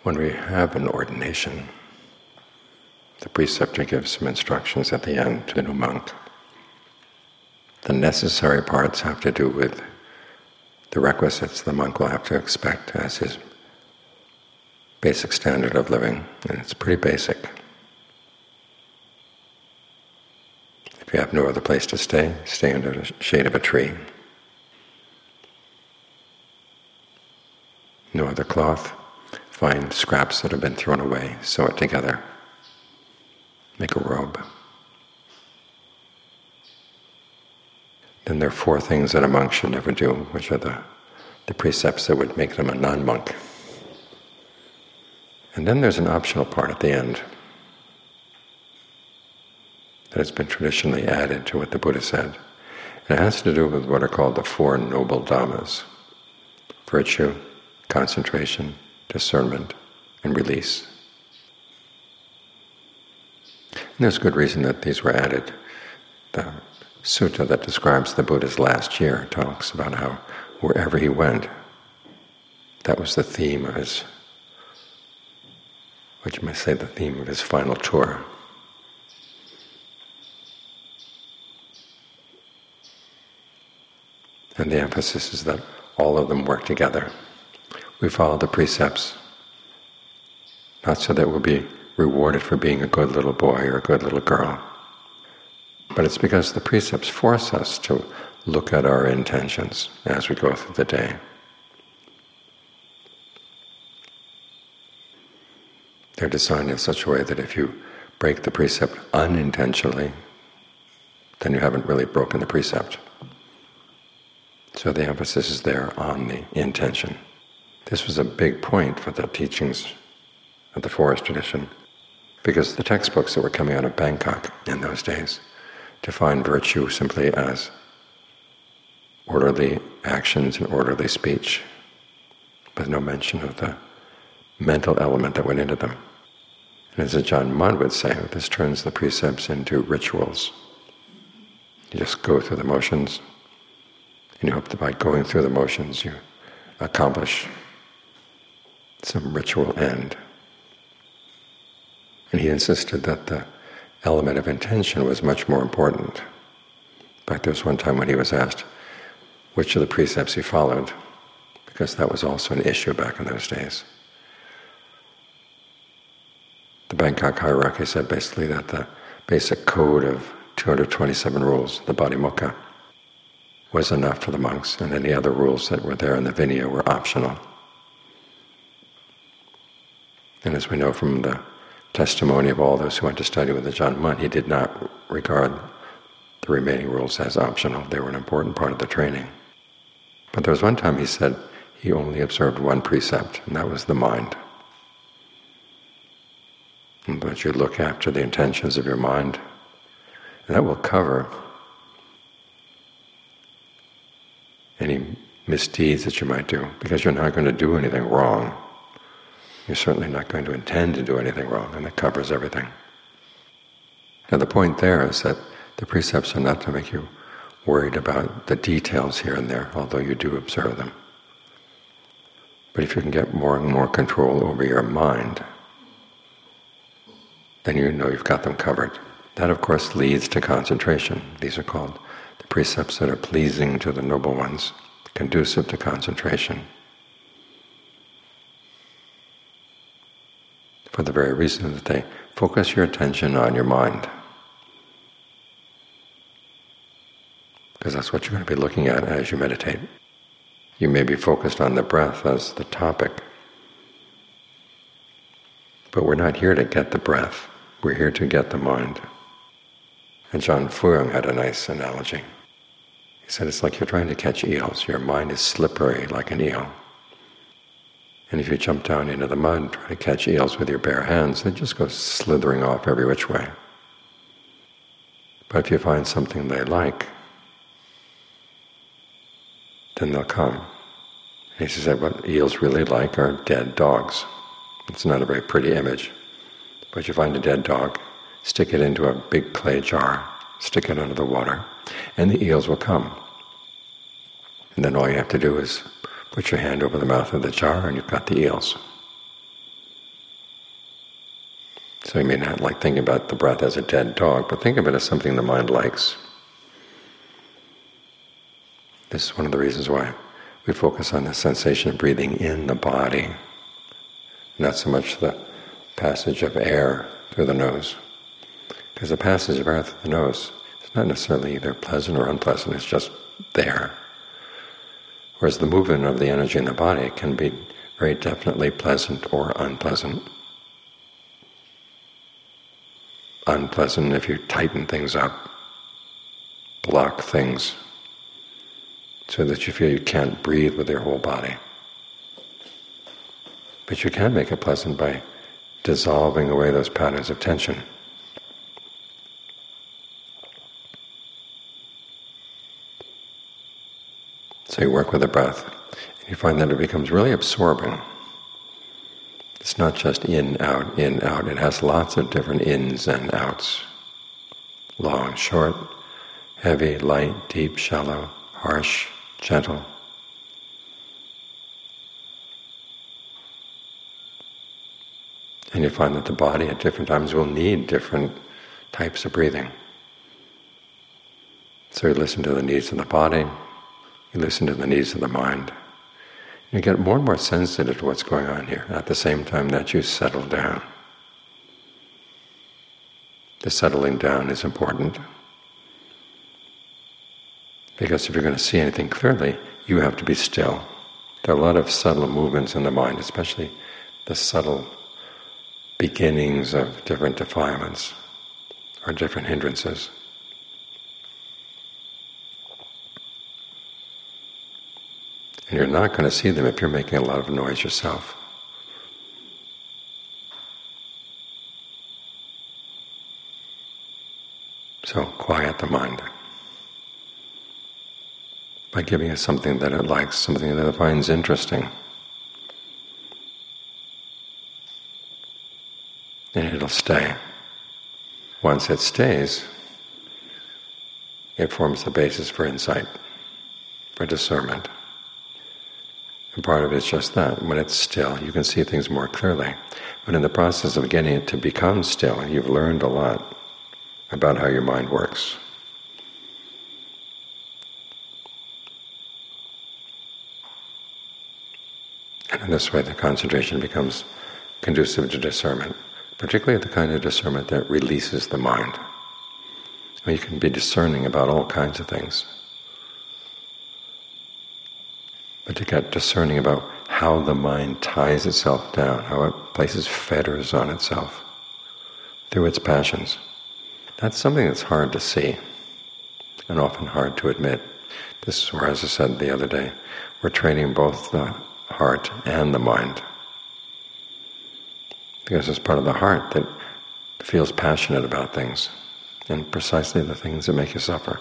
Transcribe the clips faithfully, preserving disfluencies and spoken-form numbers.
When we have an ordination, the preceptor gives some instructions at the end to the new monk. The necessary parts have to do with the requisites the monk will have to expect as his basic standard of living, and it's pretty basic. If you have no other place to stay, stay under the shade of a tree. No other cloth, find scraps that have been thrown away, sew it together, make a robe. Then there are four things that a monk should never do, which are the, the precepts that would make them a non-monk. And then there's an optional part at the end that has been traditionally added to what the Buddha said. And it has to do with what are called the Four Noble Dhammas: virtue, concentration, discernment, and release. And there's good reason that these were added. The sutta that describes the Buddha's last year talks about how wherever he went, that was the theme of his, what you might say, the theme of his final tour. And the emphasis is that all of them work together. We follow the precepts, not so that we'll be rewarded for being a good little boy or a good little girl, but it's because the precepts force us to look at our intentions as we go through the day. They're designed in such a way that if you break the precept unintentionally, then you haven't really broken the precept. So the emphasis is there on the intention. This was a big point for the teachings of the forest tradition, because the textbooks that were coming out of Bangkok in those days defined virtue simply as orderly actions and orderly speech, with no mention of the mental element that went into them. And as Ajahn Mun would say, this turns the precepts into rituals. You just go through the motions, and you hope that by going through the motions you accomplish some ritual end. And he insisted that the element of intention was much more important. In fact, there was one time when he was asked which of the precepts he followed, because that was also an issue back in those days. The Bangkok hierarchy said basically that the basic code of two hundred twenty-seven rules, the Patimokkha, was enough for the monks, and any other rules that were there in the Vinaya were optional. And as we know from the testimony of all those who went to study with Ajahn Mun, he did not regard the remaining rules as optional. They were an important part of the training. But there was one time he said he only observed one precept, and that was the mind. And that you look after the intentions of your mind, and that will cover any misdeeds that you might do, because you're not going to do anything wrong. You're certainly not going to intend to do anything wrong, and that covers everything. Now the point there is that the precepts are not to make you worried about the details here and there, although you do observe them. But if you can get more and more control over your mind, then you know you've got them covered. That, of course, leads to concentration. These are called the precepts that are pleasing to the noble ones, conducive to concentration, for the very reason that they focus your attention on your mind. Because that's what you're going to be looking at as you meditate. You may be focused on the breath as the topic, but we're not here to get the breath, we're here to get the mind. And Ajahn Fuang had a nice analogy. He said it's like you're trying to catch eels. Your mind is slippery like an eel. And if you jump down into the mud and try to catch eels with your bare hands, they just go slithering off every which way. But if you find something they like, then they'll come. And he said what eels really like are dead dogs. It's not a very pretty image. But you find a dead dog, stick it into a big clay jar, stick it under the water, and the eels will come. And then all you have to do is put your hand over the mouth of the jar and you've got the eels. So you may not like thinking about the breath as a dead dog, but think of it as something the mind likes. This is one of the reasons why we focus on the sensation of breathing in the body, not so much the passage of air through the nose. Because the passage of air through the nose is not necessarily either pleasant or unpleasant, it's just there. Whereas the movement of the energy in the body can be very definitely pleasant or unpleasant. Unpleasant if you tighten things up, block things, so that you feel you can't breathe with your whole body. But you can make it pleasant by dissolving away those patterns of tension. So you work with the breath, and you find that it becomes really absorbing. It's not just in, out, in, out. It has lots of different ins and outs. Long, short, heavy, light, deep, shallow, harsh, gentle. And you find that the body at different times will need different types of breathing. So you listen to the needs of the body, you listen to the needs of the mind. You get more and more sensitive to what's going on here at the same time that you settle down. The settling down is important, because if you're going to see anything clearly, you have to be still. There are a lot of subtle movements in the mind, especially the subtle beginnings of different defilements or different hindrances. And you're not going to see them if you're making a lot of noise yourself. So quiet the mind by giving it something that it likes, something that it finds interesting. And it'll stay. Once it stays, it forms the basis for insight, for discernment. And part of it is just that. When it's still, you can see things more clearly. But in the process of getting it to become still, you've learned a lot about how your mind works. And in this way, the concentration becomes conducive to discernment, particularly the kind of discernment that releases the mind. I mean, you can be discerning about all kinds of things, but to get discerning about how the mind ties itself down, how it places fetters on itself through its passions, that's something that's hard to see and often hard to admit. This is where, as I said the other day, we're training both the heart and the mind. Because it's part of the heart that feels passionate about things, and precisely the things that make you suffer.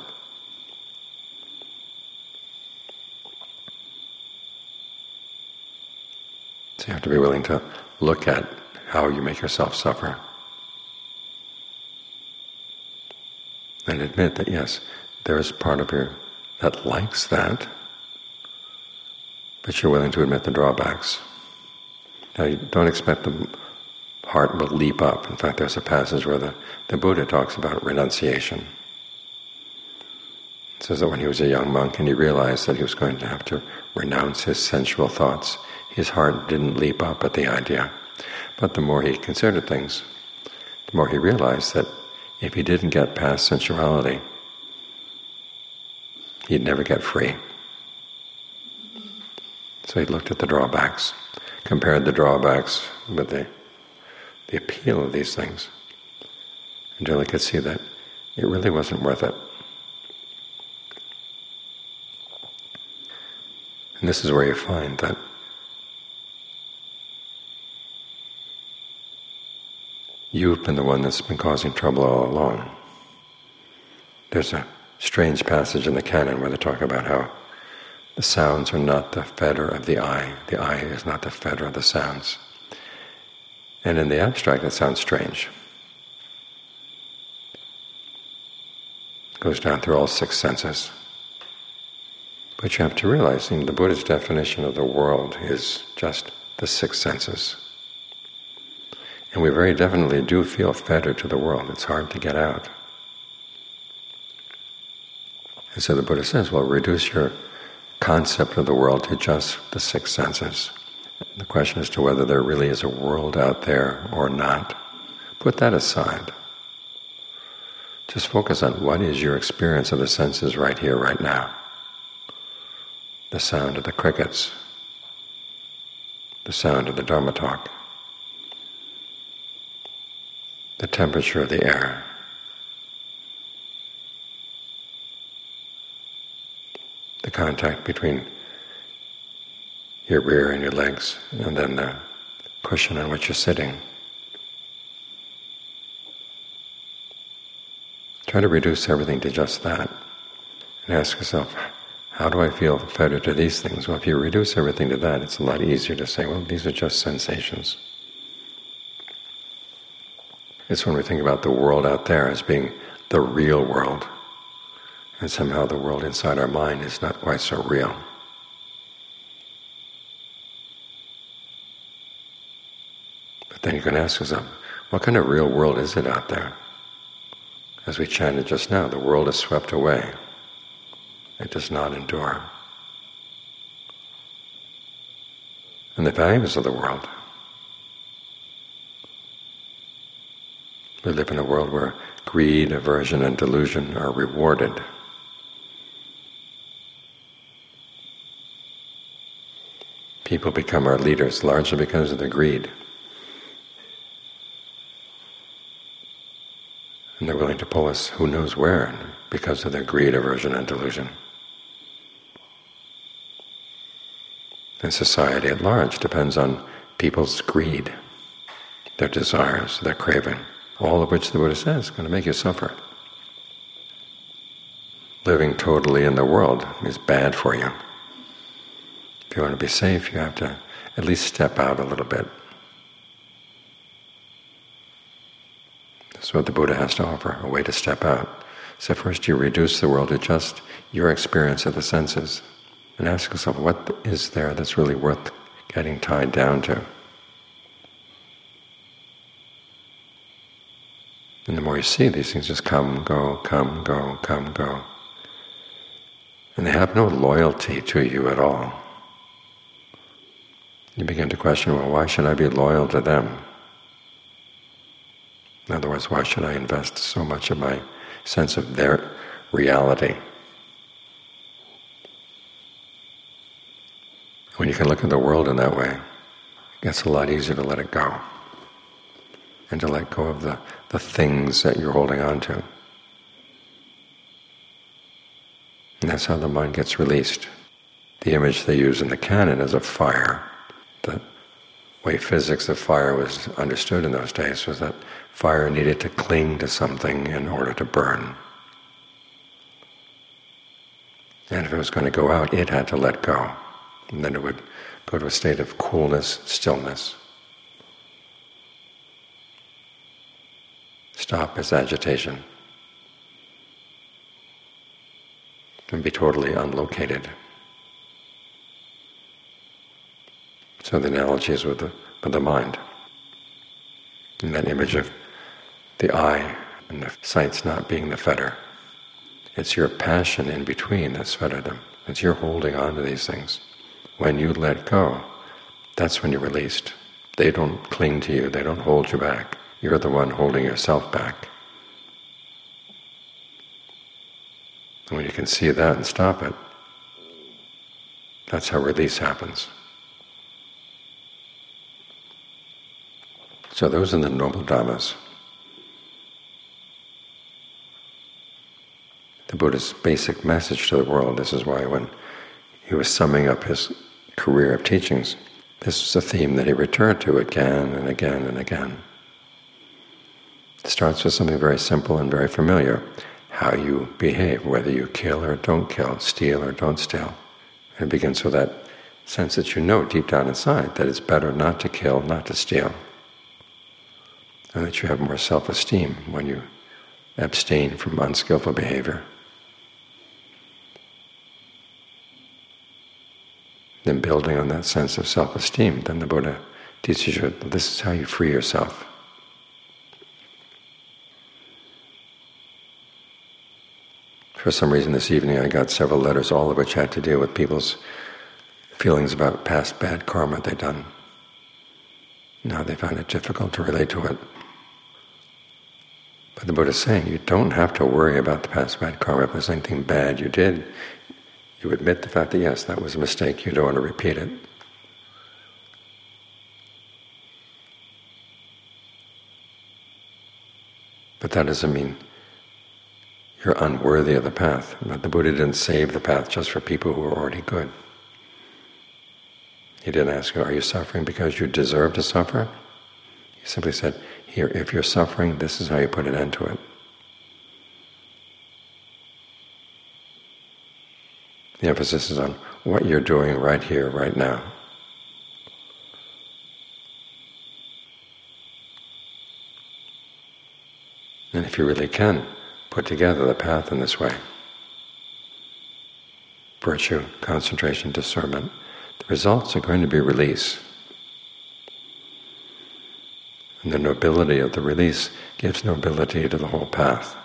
So you have to be willing to look at how you make yourself suffer. And admit that, yes, there is part of you that likes that, but you're willing to admit the drawbacks. Now, you don't expect the heart will leap up. In fact, there's a passage where the, the Buddha talks about renunciation. It says that when he was a young monk and he realized that he was going to have to renounce his sensual thoughts, his heart didn't leap up at the idea. But the more he considered things, the more he realized that if he didn't get past sensuality, he'd never get free. So he looked at the drawbacks, compared the drawbacks with the, the appeal of these things, until he could see that it really wasn't worth it. And this is where you find that you've been the one that's been causing trouble all along. There's a strange passage in the canon where they talk about how the sounds are not the fetter of the eye. The eye is not the fetter of the sounds. And in the abstract, it sounds strange. It goes down through all six senses. But you have to realize, you know, the Buddha's definition of the world is just the six senses. And we very definitely do feel fettered to the world. It's hard to get out. And so the Buddha says, well, reduce your concept of the world to just the six senses. The question as to whether there really is a world out there or not, put that aside. Just focus on what is your experience of the senses right here, right now. The sound of the crickets, the sound of the Dharma talk, the temperature of the air, the contact between your rear and your legs, and then the cushion on which you're sitting. Try to reduce everything to just that, and ask yourself, how do I feel fettered to these things? Well, if you reduce everything to that, it's a lot easier to say, well, these are just sensations. It's when we think about the world out there as being the real world, and somehow the world inside our mind is not quite so real. But then you can ask yourself, what kind of real world is it out there? As we chanted just now, the world is swept away. It does not endure. And the values of the world. We live in a world where greed, aversion, and delusion are rewarded. People become our leaders largely because of their greed. And they're willing to pull us who knows where because of their greed, aversion, and delusion. And society at large depends on people's greed, their desires, their craving, all of which the Buddha says is going to make you suffer. Living totally in the world is bad for you. If you want to be safe, you have to at least step out a little bit. That's what the Buddha has to offer, a way to step out. So first you reduce the world to just your experience of the senses, and ask yourself, what is there that's really worth getting tied down to? And the more you see, these things just come, go, come, go, come, go. And they have no loyalty to you at all. You begin to question, well, why should I be loyal to them? In other words, why should I invest so much of my sense of their reality? When you can look at the world in that way, it gets a lot easier to let it go, and to let go of the, the things that you're holding on to. And that's how the mind gets released. The image they use in the canon is of fire. The way physics of fire was understood in those days was that fire needed to cling to something in order to burn. And if it was going to go out, it had to let go. And then it would go to a state of coolness, stillness. Stop its agitation. And be totally unlocated. So the analogy is with the, with the mind. And that image of the eye and the sights not being the fetter. It's your passion in between that's fettered them. It's your holding on to these things. When you let go, that's when you're released. They don't cling to you, they don't hold you back. You're the one holding yourself back. And when you can see that and stop it, that's how release happens. So those are the Noble Dhammas. The Buddha's basic message to the world. This is why when he was summing up his career of teachings, this was a theme that he returned to again and again and again. It starts with something very simple and very familiar: how you behave, whether you kill or don't kill, steal or don't steal. And it begins with that sense that you know deep down inside that it's better not to kill, not to steal, and that you have more self-esteem when you abstain from unskillful behavior. Then building on that sense of self-esteem, then the Buddha teaches you that this is how you free yourself. For some reason this evening I got several letters, all of which had to deal with people's feelings about past bad karma they'd done. Now they find it difficult to relate to it. But the Buddha is saying you don't have to worry about the past bad karma. If there's anything bad you did, you admit the fact that yes, that was a mistake, you don't want to repeat it. But that doesn't mean you're unworthy of the path. But the Buddha didn't save the path just for people who were already good. He didn't ask you, are you suffering because you deserve to suffer? He simply said, here, if you're suffering, this is how you put an end to it. The emphasis is on what you're doing right here, right now. And if you really can, put together the path in this way. Virtue, concentration, discernment. The results are going to be release. And the nobility of the release gives nobility to the whole path.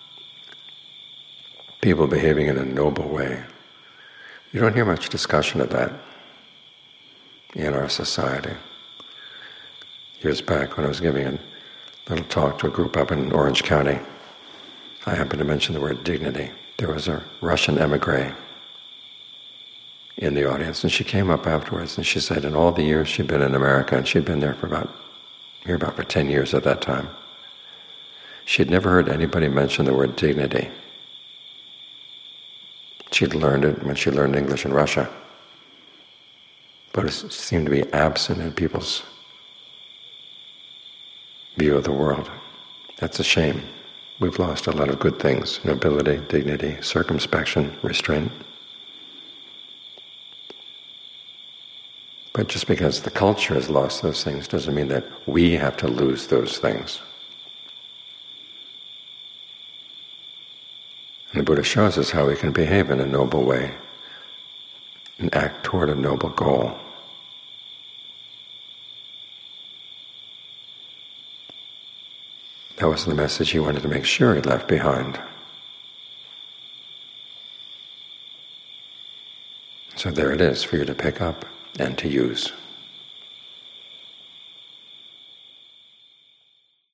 People behaving in a noble way. You don't hear much discussion of that in our society. Years back when I was giving a little talk to a group up in Orange County, I happened to mention the word dignity. There was a Russian emigre in the audience, and she came up afterwards and she said in all the years she'd been in America, and she'd been there for about, here about for ten years at that time, she'd never heard anybody mention the word dignity. She'd learned it when she learned English in Russia, but it seemed to be absent in people's view of the world. That's a shame. We've lost a lot of good things: nobility, dignity, circumspection, restraint. But just because the culture has lost those things doesn't mean that we have to lose those things. And the Buddha shows us how we can behave in a noble way and act toward a noble goal. That was the message he wanted to make sure he left behind. So there it is for you to pick up and to use.